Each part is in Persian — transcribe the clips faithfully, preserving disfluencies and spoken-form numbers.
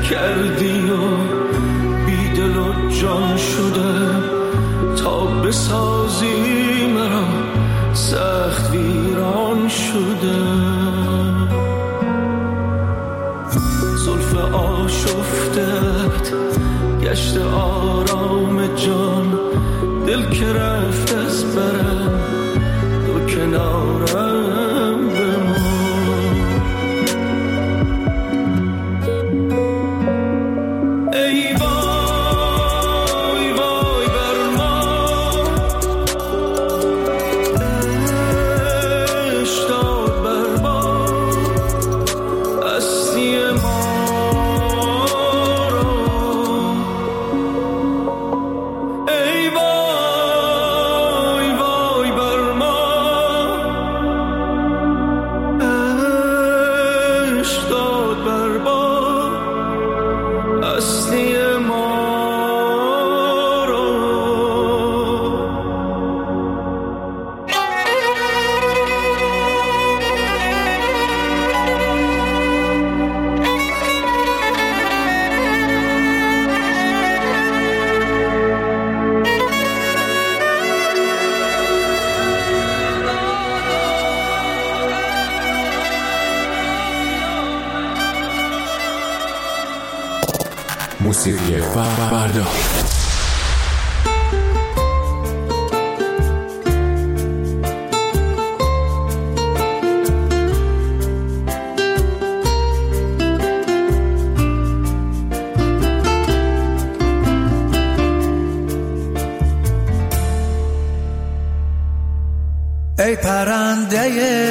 کردی و بی دل و جان شدم تا بسازی مرا سخت ویران شدم. زلف آشفتت گشت آرام جان، دل که رفت از برم دو کنارم بمان. ای وای وای بر ما، عشق داد بر ما هستی ما رو. ای وای وای بر ما، عشق داد بر ما هستی ما رو. موسیقی فردا. ای پرنده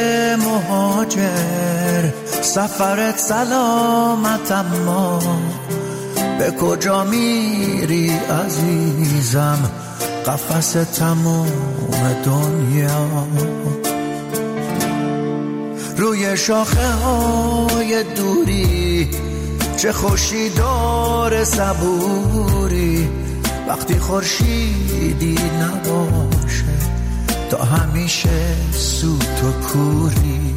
مهاجر، سفرت سلامت اما به کجا میری عزیزم؟ قفس تموم دنیا روی شاخه های دوری، چه خوشی داره صبوری وقتی خورشیدی نباشه تا همیشه سوت و کوری.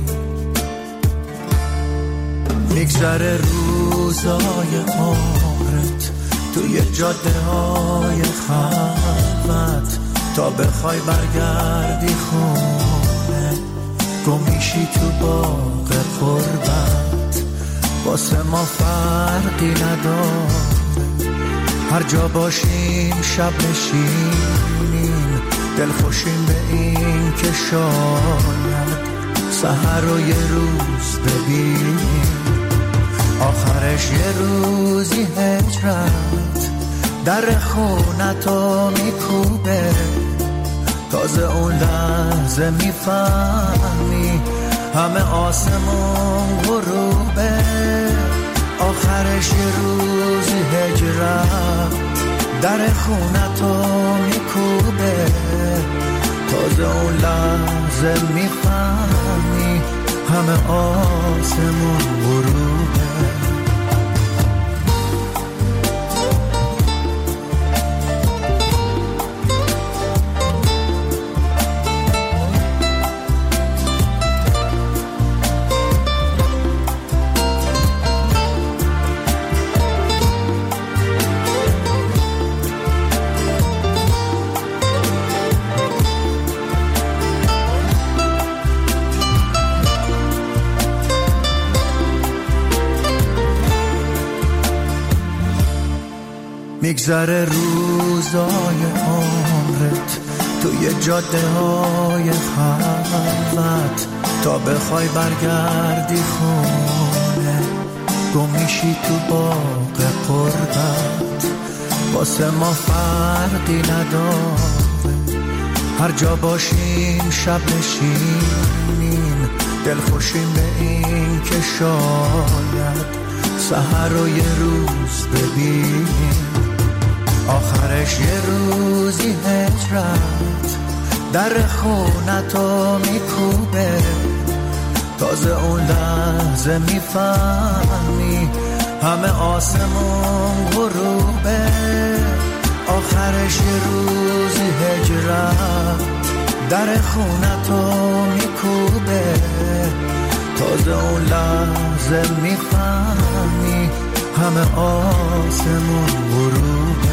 میگذره روزای عمرت توی جاده های خلوت تا بخوای برگردی خونه، گم میشی تو باغ قربت. واسه ما فرقی نداره هر جا باشیم، شب نشینیم دل خوشیم به این که شاید سحر رو یه روز ببینیم. آخرش یه روزی هجرت در خونتو میکوبه، تازه اون لحظه میفهمی همه آسمون غروبه. آخرش یه روزی هجرت در خونتو میکوبه، تازه اون لحظه میفهمی همه آسمون غروبه. میگذره روزای عمرت توی جاده های خلوت تا بخوای برگردی خونه، گم میشی تو باغ قربت. واسه ما فرقی نداره هر جا باشیم، شب نشینیم دل خوشیم به این که شاید سحر رو یه روز ببینیم. آخرش یه روزی هجرت در خونتو میکوبه، تازه اون لحظه میفهمی همه آسمون غروبه. آخرش یه روزی هجرت در خونتو میکوبه، تازه اون لحظه میفهمی همه آسمون غروبه.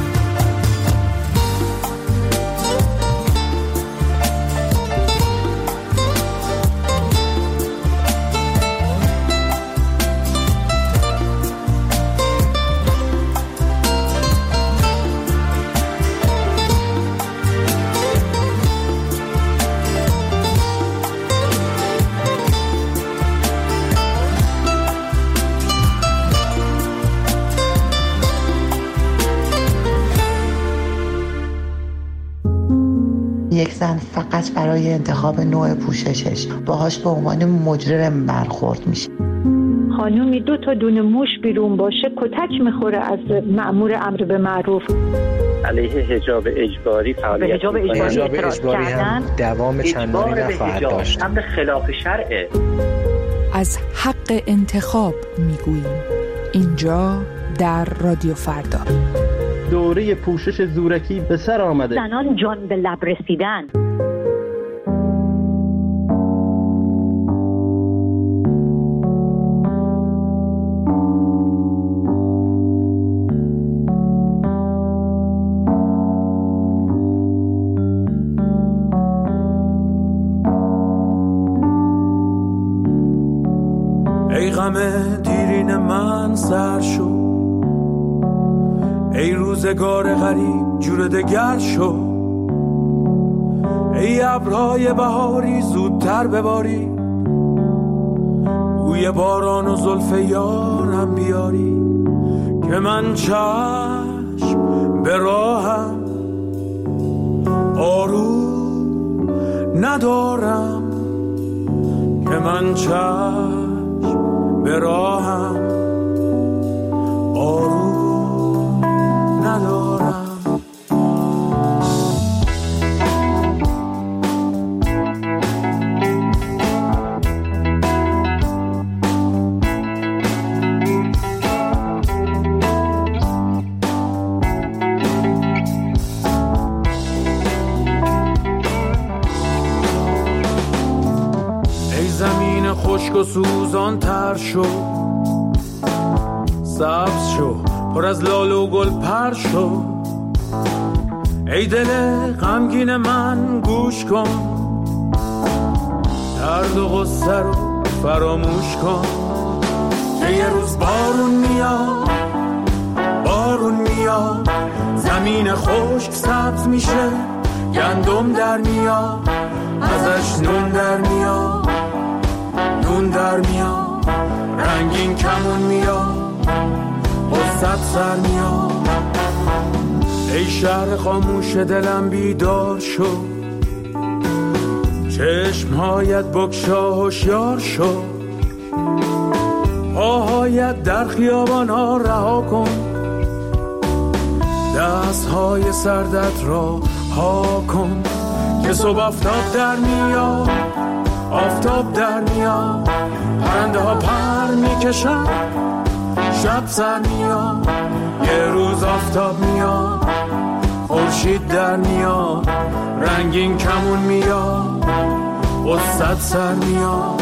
یک زن فقط برای انتخاب نوع پوششش باهاش به عنوان مجرم برخورد میشه. خانومی دو تا دونه موش بیرون باشه کتک میخوره از مأمور امر به معروف. علیه حجاب اجباری فعالیت حجاب اجباری, حجاب اجباری هم دوام چندانی نخواهد داشت. امر خلاف شرعه. از حق انتخاب میگوییم اینجا در رادیو فردا. دوره پوشش زورکی به سر آمده. زنان جان به لب رسیدن. ای غم دیرین من سر شو، ای روزگار غریب جور دگر شو، ای ابرهای بهاری زودتر بباری، بوی باران و زلف یارم بیاری، که من چشم به راهم آروم ندارم، که من چشم به راهم آروم ندارم. ای زمین خشک و سوزان تر شو، سبز شو پر از لاله و گل پر شو، ای دل غمگین من گوش کن، درد و غصه رو فراموش کن، که یه روز بارون میاد، بارون میاد، زمین خشک سبز میشه، گندم در میاد، ازش نون در میاد، نون در میاد، رنگین کمون میاد، قصت سر میاد. ای شهر خاموش دلم بیدار شو، چشمهایت بگشا هوشیار شو، پاهایت در خیابان ها رها کن، دستهای سردت را ها کن، که صبح آفتاب در میاد، آفتاب در میاد، پرنده ها پر میکشن، شب سر میاد، یه روز آفتاب میاد، خورشید در میاد، رنگین کمون میاد، قصت سر میاد.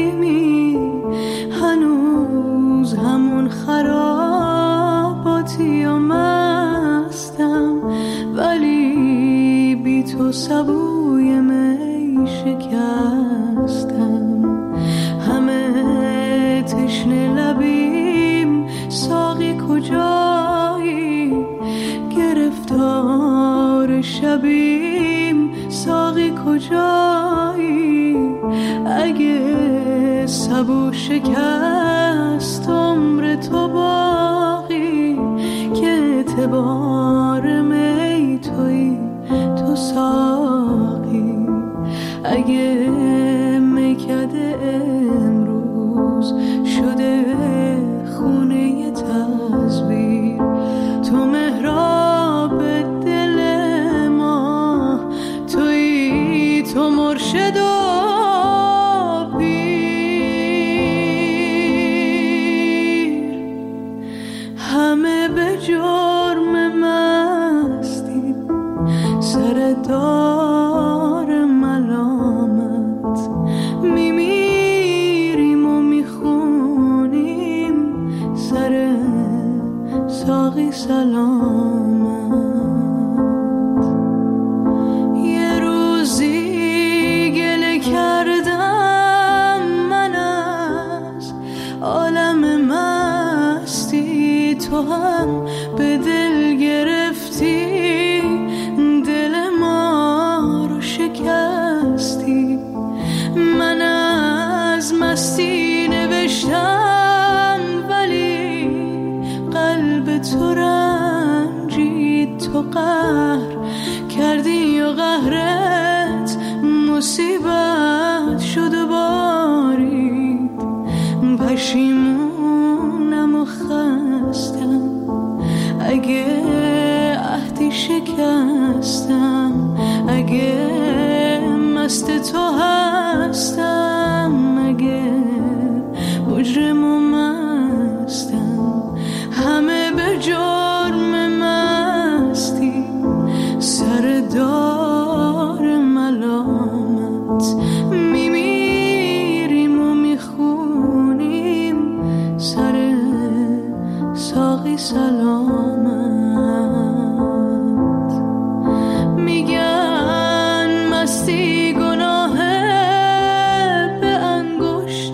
خراباتی تو سبوی می شکستم، همه تشنه لبیم ساقی کجایی، گرفتار شبیم ساقی کجایی، اگه سبو شکست عمر تو باقی، که اعتبار می توی تو ساقی، اگه میکده امروز شده خونه تصویر، تو محراب دل ما توی، تو مرشد و پیر، همه به جرم مستی سر دار ملامت، میمیریم و میخونیم سر ساقی سلامت. یه روزی گله کردم من از عالم مستی، تو هم به دل گرفتی دل ما رو شکستی، من از مستی نوشتم ولی قلب تو رنجید، تو قهر کردی و قهرت مصیبت شد و بارید، پشیمونم و خستم اگه عهدی شکستم، اگه مست تو هستم، اگه مجرم و مستم، همه به جرم مستی سر دار ملامت، میمیریم و میخونیم سر ساقی سلامت. میگن مستی گناهه به انگشت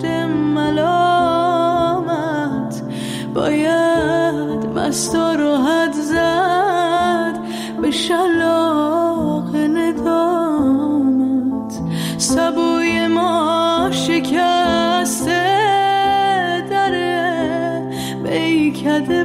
ملامت، باید مستا رو حد زد به شلاق ندامت، سبوی ما شکسته دره بیکده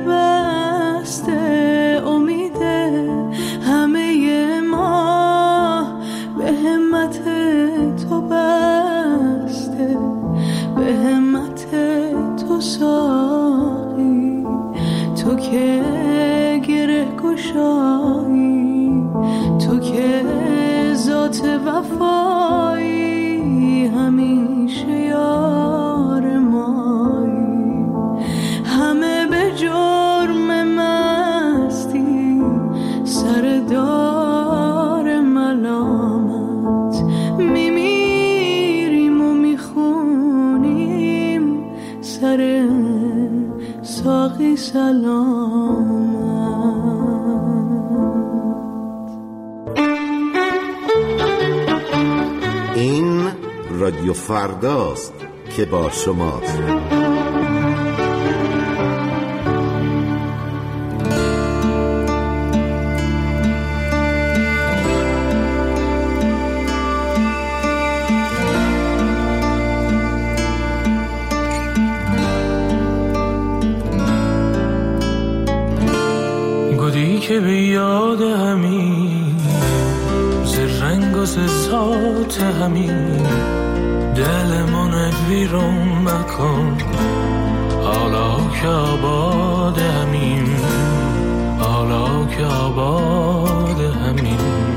بسته، امیده همه ما به همت تو بسته، به همت تو ساقی، تو که گره گشایی، تو که ذات وفایی، همیشه یار مایی، همه به جرم مستی سر دار ملامت، میمیریم و میخونیم سر ساقی سلامت. این رادیو فرداست که با شماست. گودی که به یاد همین ز رنگ و ز ذات همین، دل من ویرون مکن حالا که آباد همین، حالا که آباد همین.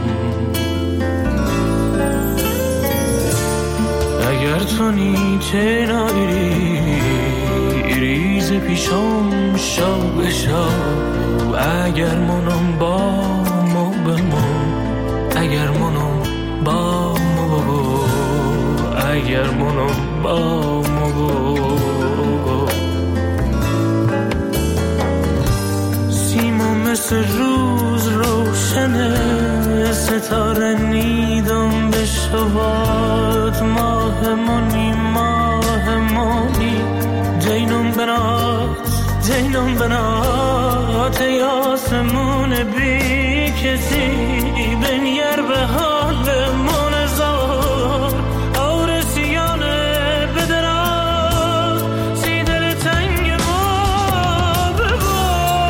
اگر تو نیچه نایری ریز پیشم شو بشو، اگر منم با مو بمون، اگر منم با مو بگو، اگر منم با مو بگو. سیما مثل روز روشنه، ستاره نیدم به شبات ماه منی ماه منی جینم بنات جینم بنات یاسمون بی کسی بنیر به حال من زار آورسیانه بدرا سیدر تنگ ما ببار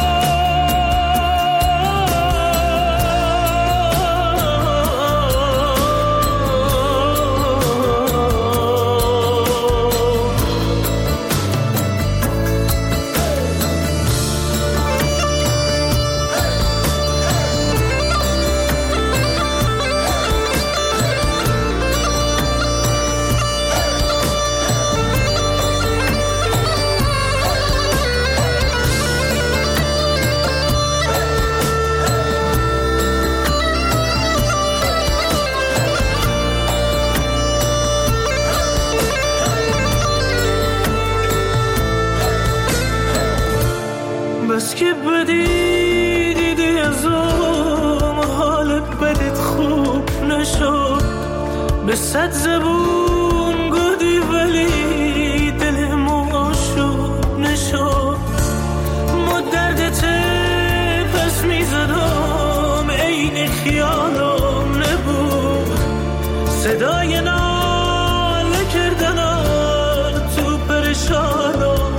بس که بدی دیدی از اون حالت بدت خوب نشد به صد زبون گودی ولی دل ماشو نشد ما دردت پس میزدم این خیالم نبود صدای ناله کردن تو پرشانم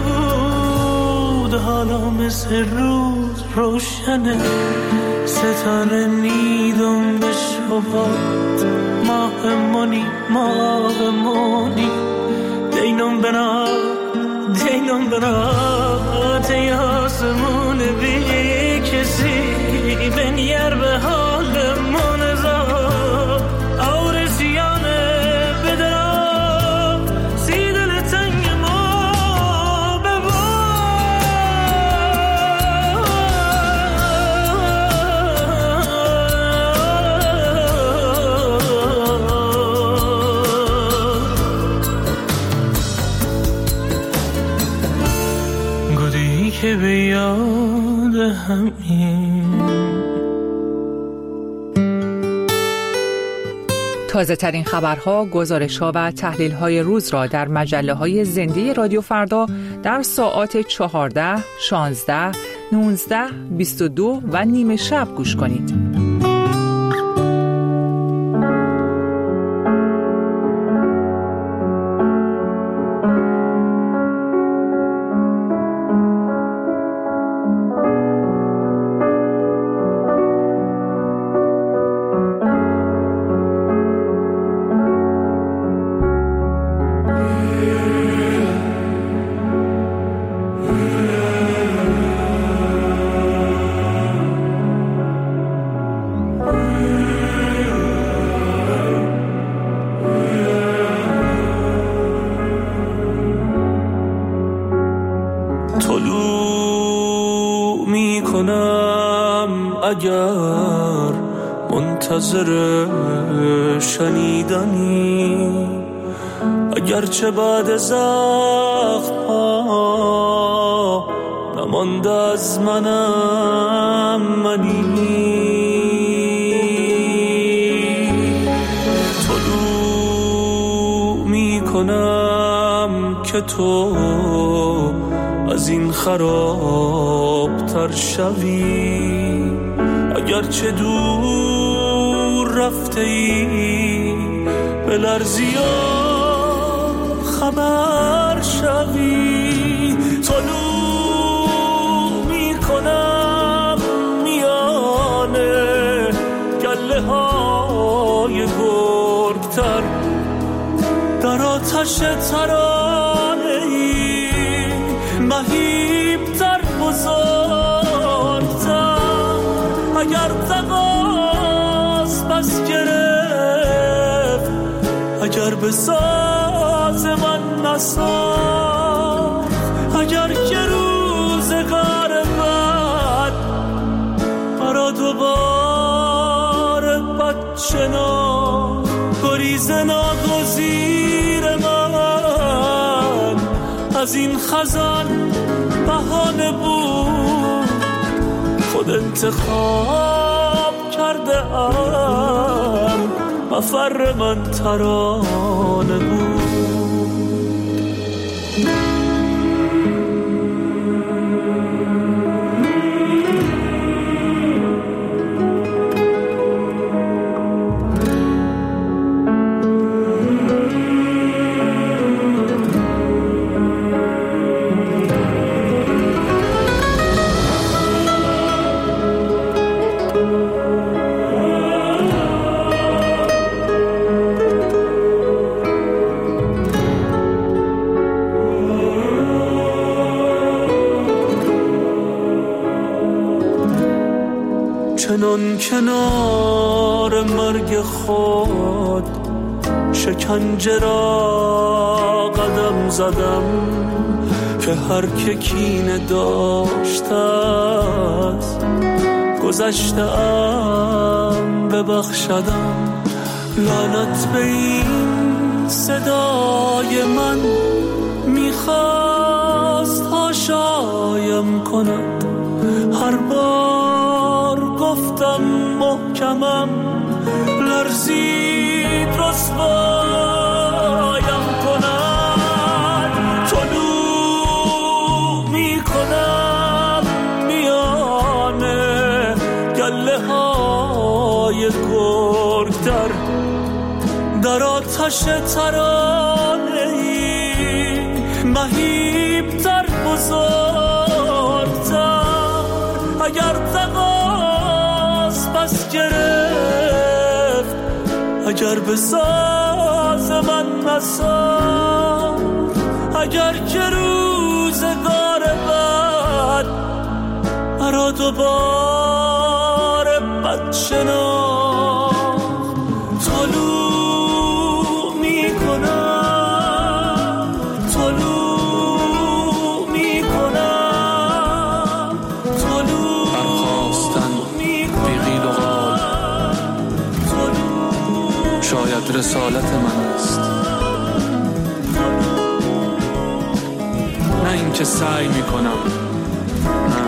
حالا مثل روز روشنه ستاره نیدم به شبات ماه منی ماه منی دینم بنا دینم بنا تیاسمون بی کسی بنیر به حال من زار آورسیانه بدرا سیدل تنگ ما ببار که به یاد همین تازه ترین خبرها، گزارش‌ها و تحلیل‌های روز را در مجله‌های زنده رادیو فردا در ساعات چهارده، شانزده، نوزده، بیست و دو و نیمه شب گوش کنید. اگر منتظر شنیدنی اگرچه بعد زخم ها نمانده از منم منی طلوع می کنم که تو از این خراب تر شوی اگرچه دور رفته ای به لرزی خبر شوی طلوع می کنم میانه گله های گرگتر در آتش ترانه ای مهیبتر بزرگتر اگر تقاس بس گرفت اگر به ساز من نساخت اگر که روزگار بد برا دوباره بد شناخت گریز ناگزیر من از این خزان بهانه بود خود انتخاب کرده ام، مفر من ترانه بود. چنان کنار مرگ خود شکنجه را قدم زدم که هر که کینه داشته است گذشته‌ام ببخشدم. لعنت به این صدای من میخواست هاشایم کند. هر بار گفتم محکمم لرزید رسوایم کند. طلوع میکنم میانه گله های گرگتر در آتش ترانه ای مهیبتر بزرگتر. اگر تقاس پس گرفت، اگر به ساز من نساخت، اگر که روزگار بعد مرا دوباره بد شناخت. طلوع میکنم، طلوع میکنم، طلوع برخواستن بیغیل و غال شاید رسالت من است، نه این که سعی میکنم، نه.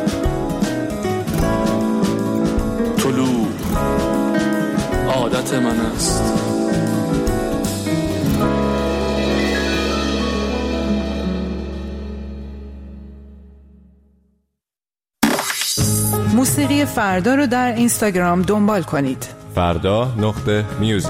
طلوع عادت من است. موسیقی فردا رو در اینستاگرام دنبال کنید. فردا نقطه میوزیک.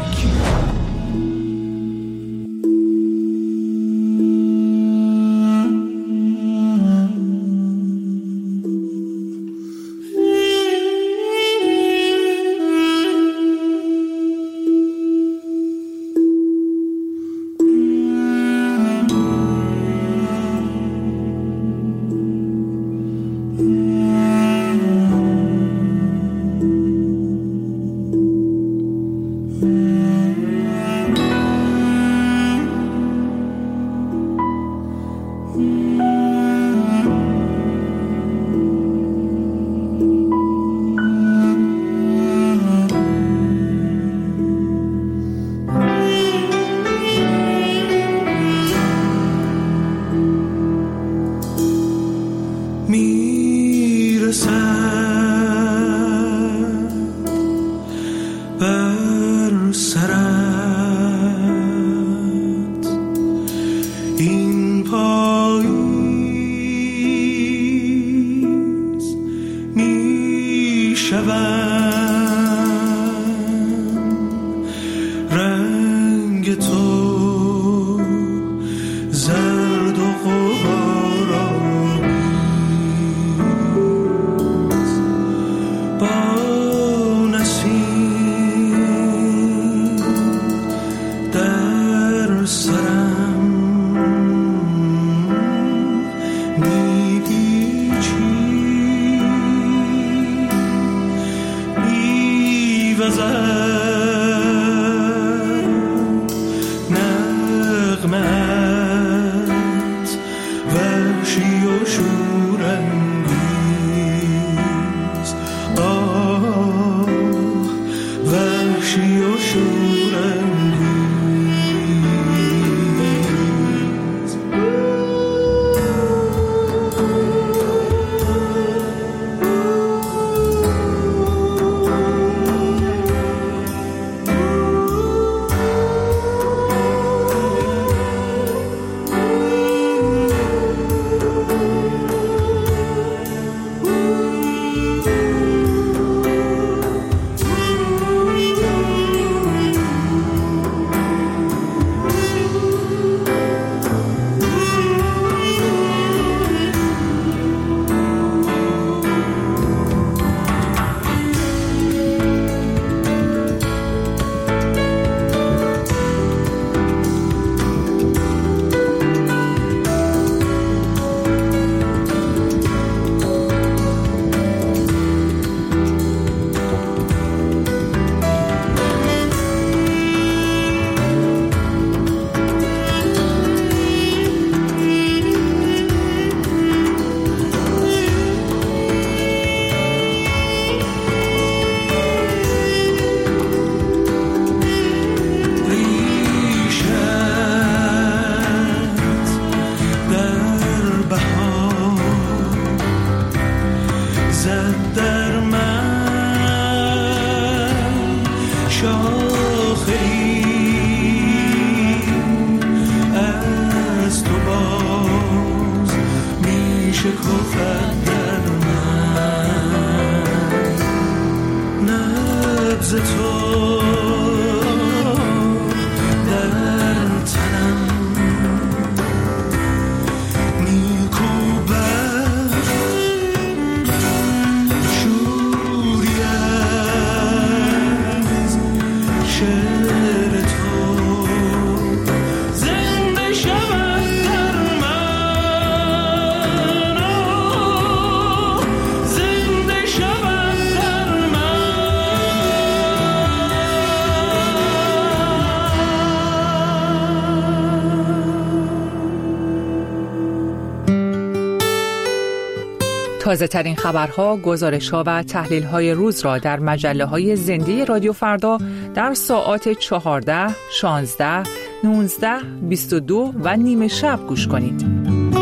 افتد در من شاخه‌ای از تو باز می شکافد در من نبض تو تازه ترین خبرها، گزارش‌ها و تحلیل‌های روز را در مجله‌های زنده رادیو فردا در ساعات چهارده، شانزده، نوزده، بیست و دو و نیمه شب گوش کنید.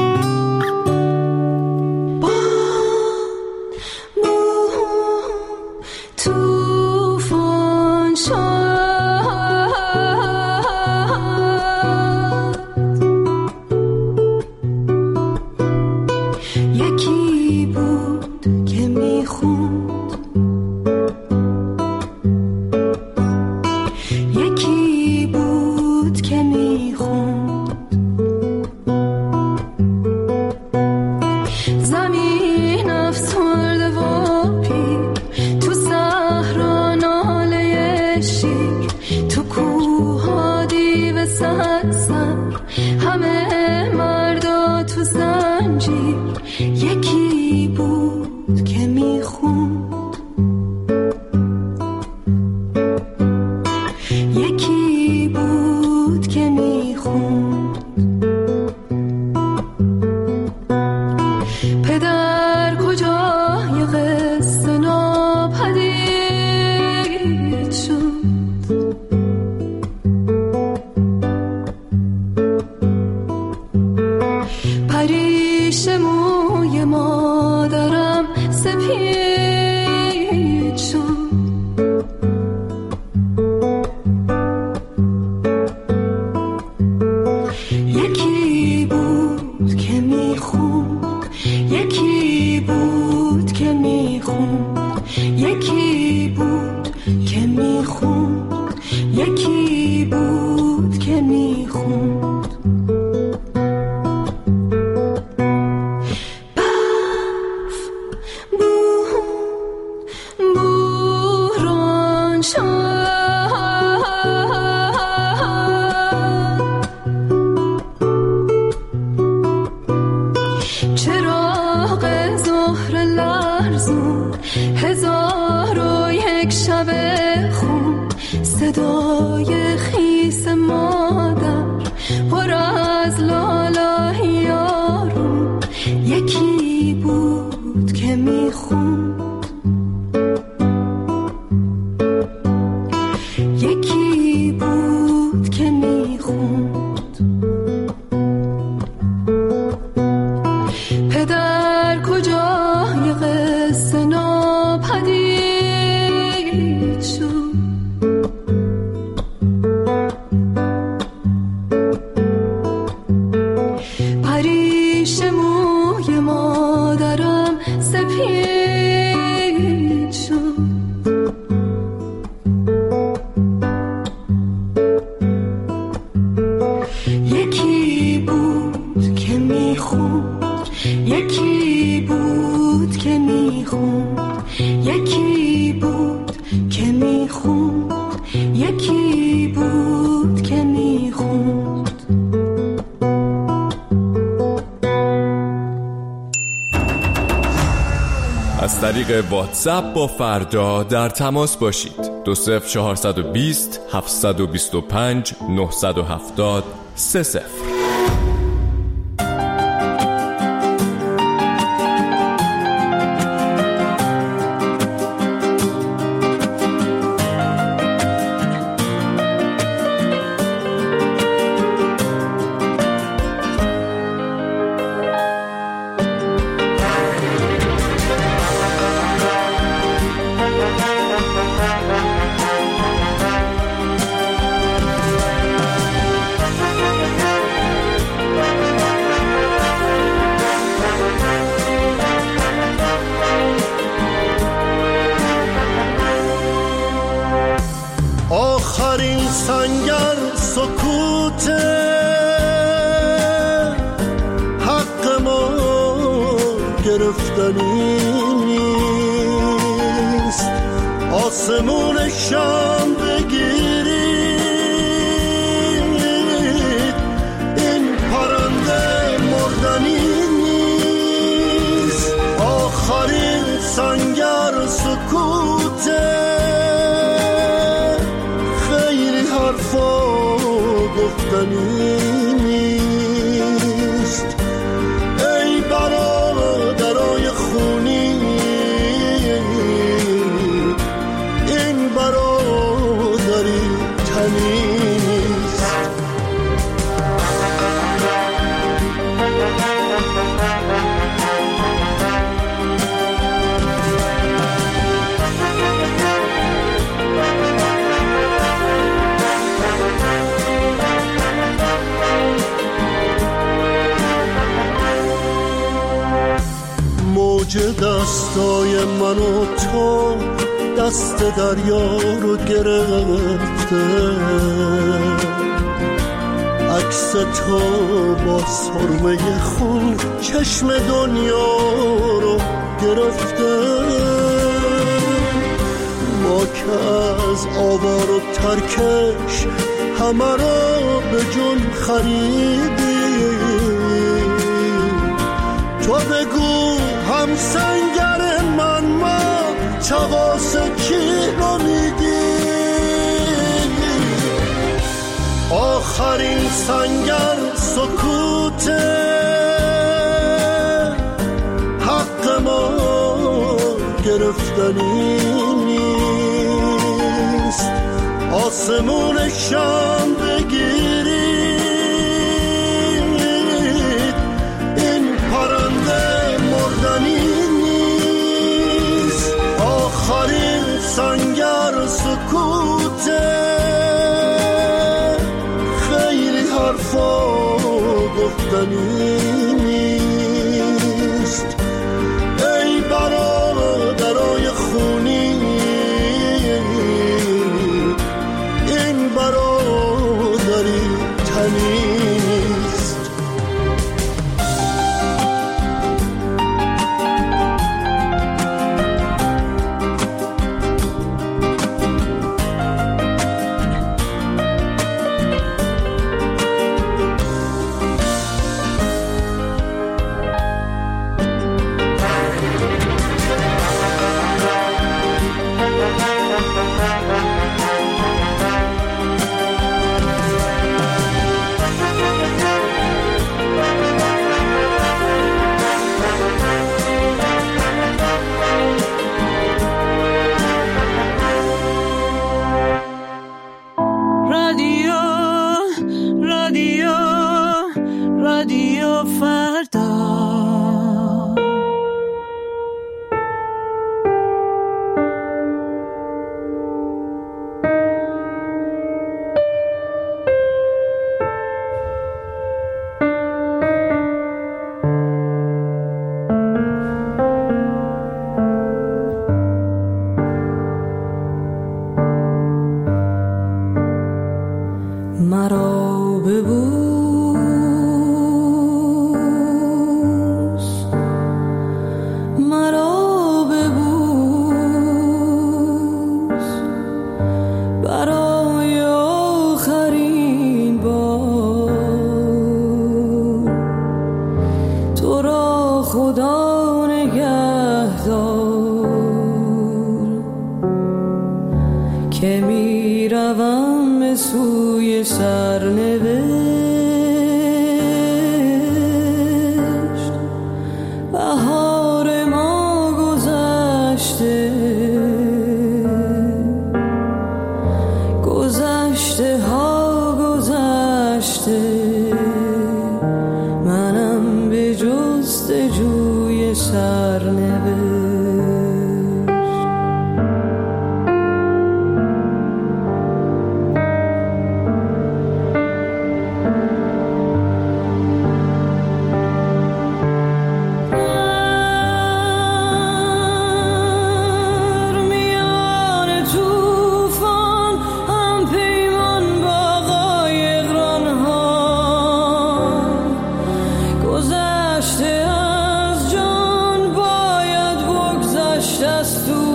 از طریق واتساپ با فردا در تماس باشید. دو صفر چهارصد و بیست هفتصد و بیست و پنج نهصد و هفتاد سه صفر. گرفتنی نیست. آسمون شام بگیرید، این پرنده مردنی نیست. آخرین سنگر سکوته، خیلی حرفا گفتنی نیست. ای برادرای خونی، این برادری تنی نیست. موج دستای من و تو دست دریا رو گرفته، عکس تو با سرمه خون چشم دنیا رو گرفته. ما که از آوار و ترکش همه رو به جون خریدیم، تو بگو هم سنگر من ما چواس کی رو میدی؟ آخرین سنگر سکوته، حق ما گرفتنی نیست. آسمون شام بگیرید، این پرنده مردنی نیست. آخرین سنگر سکوته، خیلی حرفا گفتنی نیست. ای برادرای خونی، این برادری تنی نیست.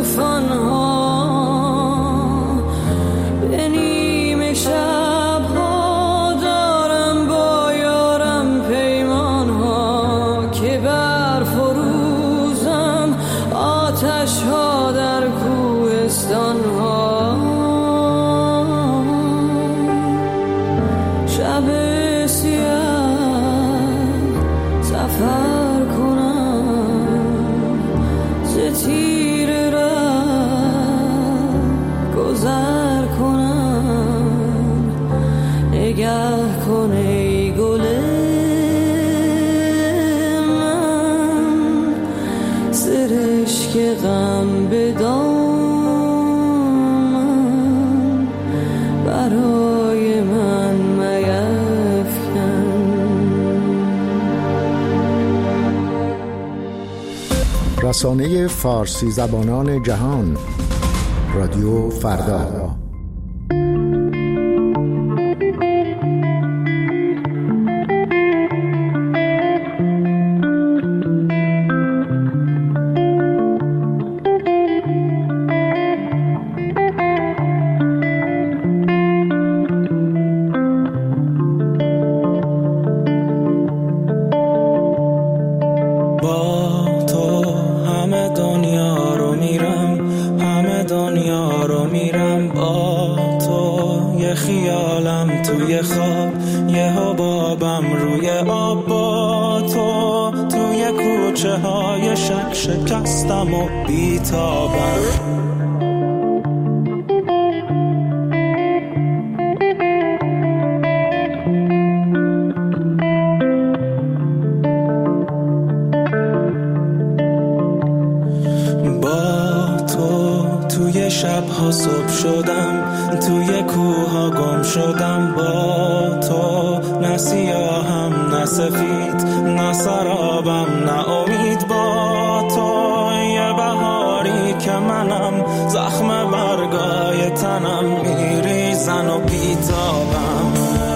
کفنها به نیمه شبها دارم با یارم پیمانها که بر فروزم آتشها در کوهستانها شب سیاه سفر کنم ز تیر ره گذر کنم نگه کن ای گل من سرشک غم به دامن برای من میفکن. رسانه فارسی زبانان جهان رادیو فردا. شکستم و بیتابم با تو توی شبها صبح شدم توی کوها گم شدم با تو نه سیاهم نه سفید نه سرابم نه امید با تو یه بهاری که منم زخم برگای تنم میریزن و بیتابم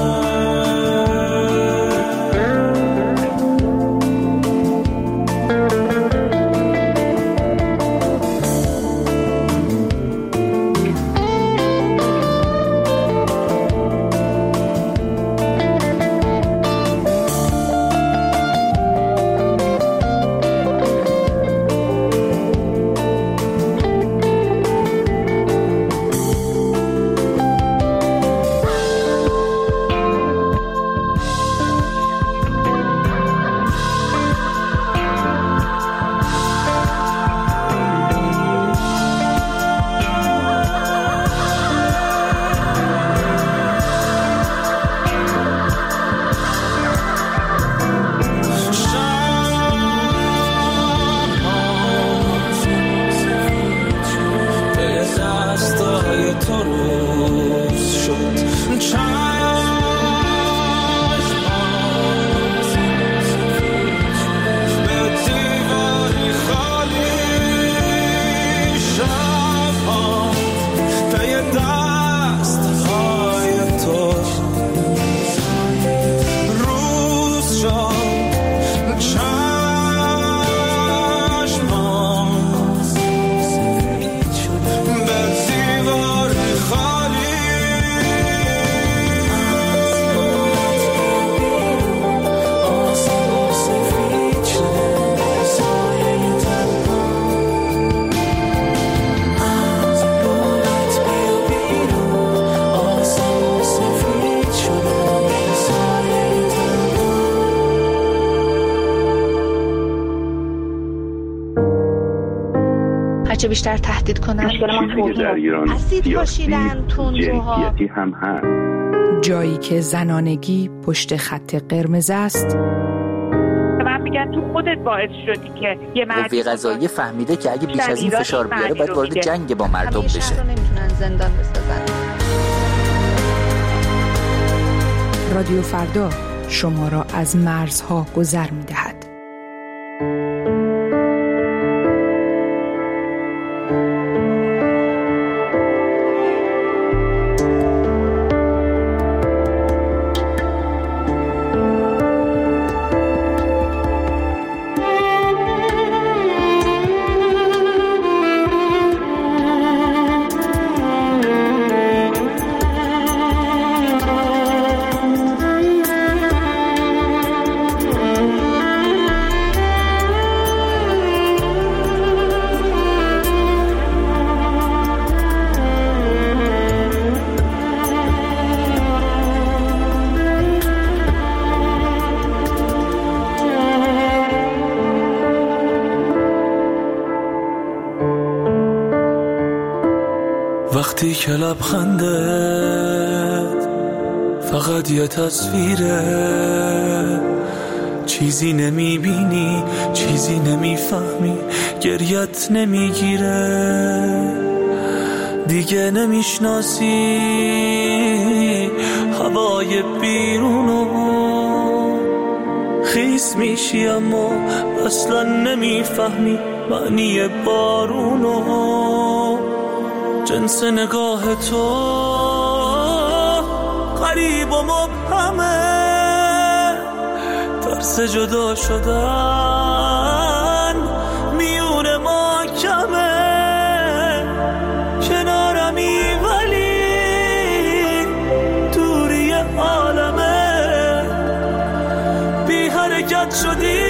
هرچه بیشتر تهدید کنن اسید پاشیدن تندروها هم هست. جایی که زنانگی پشت خط قرمز است. من میگم تو خودت باعث شدی که یه مرد قوه قضاییه فهمیده که اگه بیش از این فشار بیاره باید وارد جنگ با مردم بشه. همیشه رو نمیتونن زندان بسازن. رادیو فردا شما را از مرزها گذر میدهد. وقتی که لبخنده فقط یه تصویره، چیزی نمیبینی، چیزی نمیفهمی، گریت نمیگیره، دیگه نمیشناسی هوای بیرونو، خیس میشی اما اصلا نمیفهمی معنی بارونو، جنس نگاه تو غریب و مبهمه، ترس جدا شدن میون ما کمه، کنارمی ولی دوری عالمه، بی حرکت شدی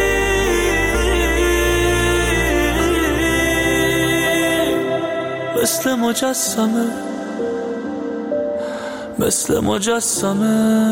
مثل مجسمه، مثل مجسمه.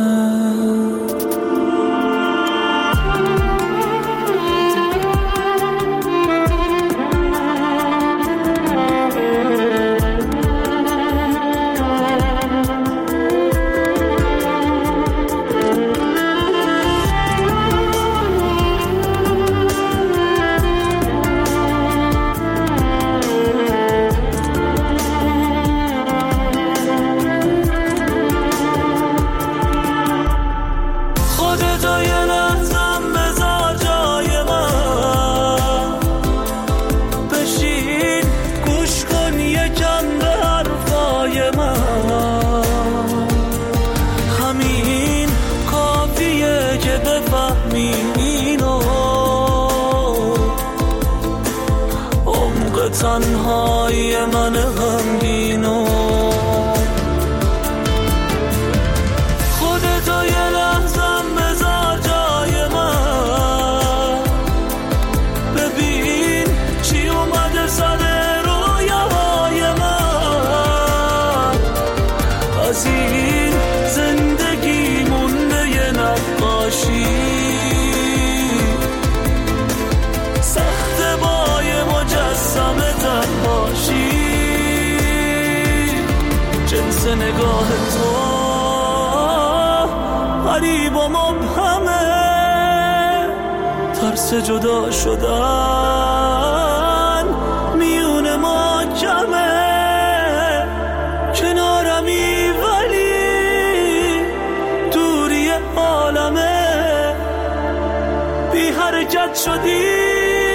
تنهای من غمگینو، خودتو یه لحظم بذار جای من، ببین چی اومده سر رویاهای من، از این زندگی مونده یه نقاشی، سخت بای مجسمه تنهاشی، جنس نگاه تو غریب و مبهمه، ترس جدا شدن میون ما کمه، کنارمی ولی دوری عالمه، بی حرکت شدی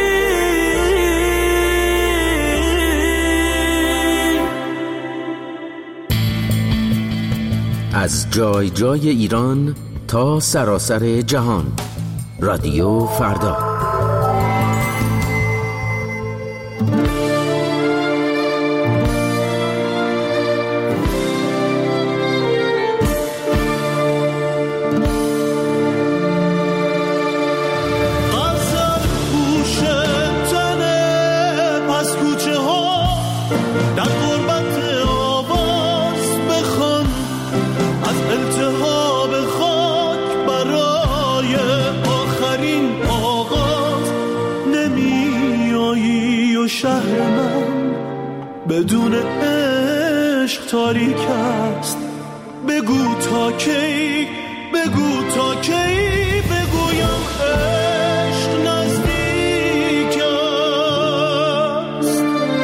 از جای جای ایران تا سراسر جهان. رادیو فردا. بدون عشق تاریک است، بگو تا کی، بگو تا کی بگویم عشق نزدیک است.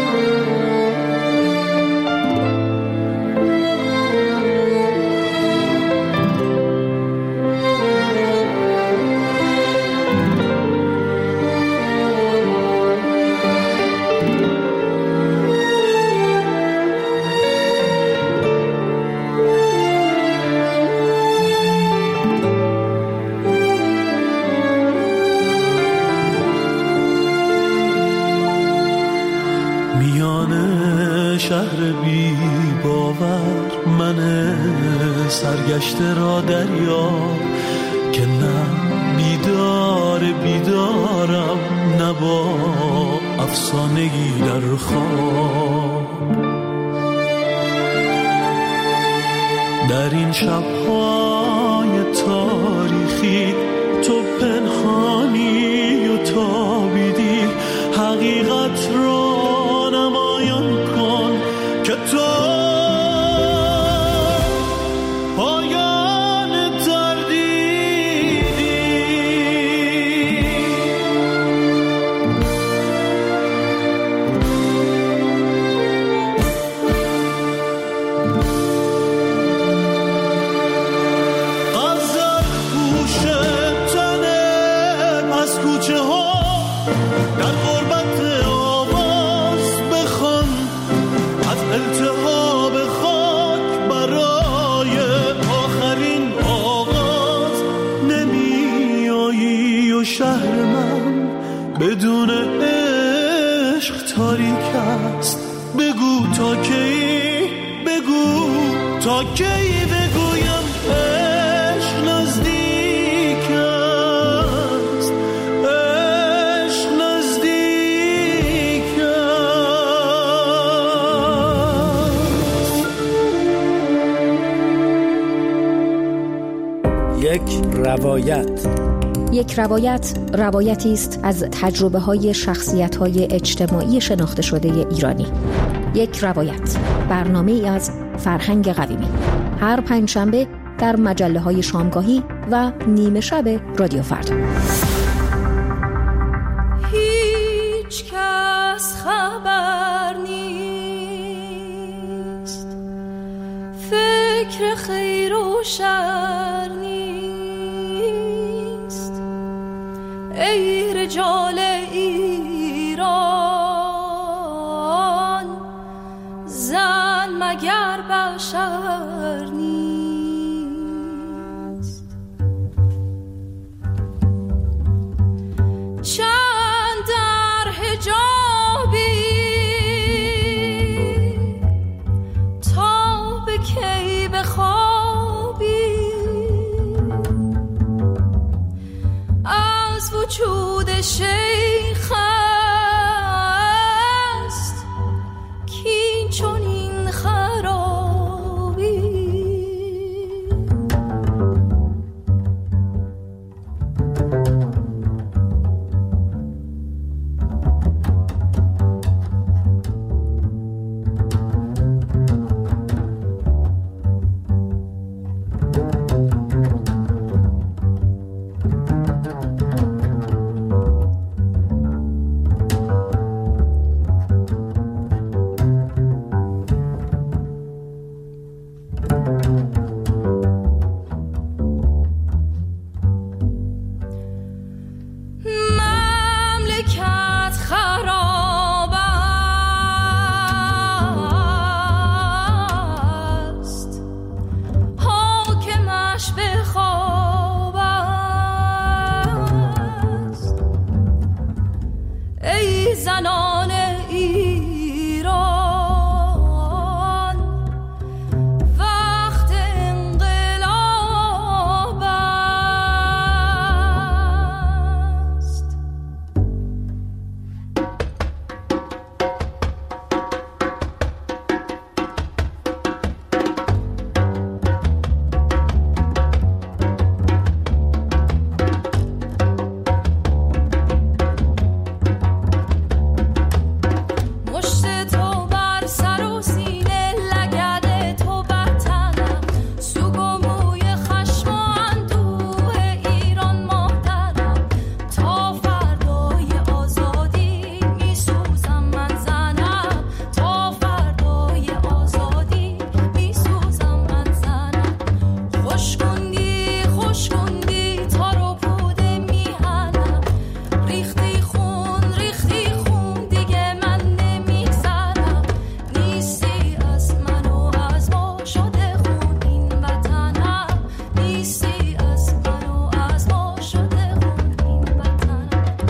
شهر بی باور من سرگشته را دریا، که نه بیدار بیدارم نه با افسانگی در خواب. در این شب‌های تاریخی تو پنهانی و تابیدی، حقیقت را نمایان کن که که تو پایان تردیدی. غزل پوش تنه از کوچه ها در غربت آواز بخوان، از التهاب خاک برای آخرین آغاز نمی آیی و شهر من بدون عشق تاریک است. بگو تا کی، بگو تا کی بگویم عشق نزدیک است، عشق نزدیک است. یک روایت. یک روایت روایتی است از تجربه های شخصیت های اجتماعی شناخته شده ایرانی. یک روایت، برنامه ای از فرهنگ قویمی، هر پنجشنبه در مجله های شامگاهی و نیمه شب رادیو فردا. هیچ کس خبر نیست، فکر خیر و شر نیست. ای رجال ایران، زن مگر بشر نیست. چند در حجابی تا به کی بخوابی، از وجود شیخ است کین چنین خرابی. مملکت خراب است، حاکمش به خواب است. ای زنان ایران، وقت انقلاب است. مشت تو بر سر و سینه، لگد تو بر تنم، سوگ و موی خشم و اندوه ایران مادرم. تا فردای آزادی می سوزم من زنم، تا فردای آزادی می سوزم من زنم. خوش کندی خوش کندی تار و پوده میهنم، ریختی خون ریختی خون دیگه من نمیگذرم. نیستی از من و از ما شده خون این وطنم، نیستی از من و از ما شده خون این وطنم.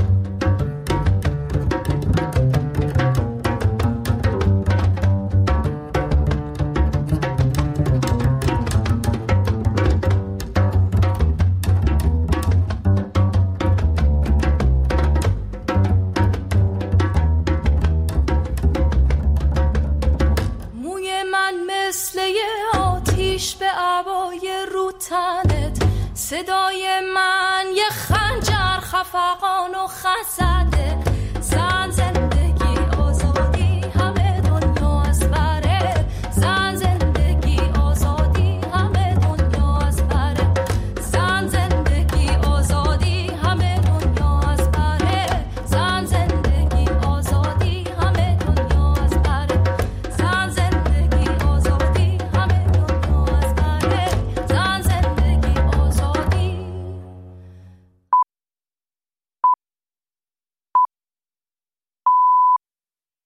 موی من مثل یه آتیش به عبای رو تنت، صدای من یه خنجر خفقان و خزد.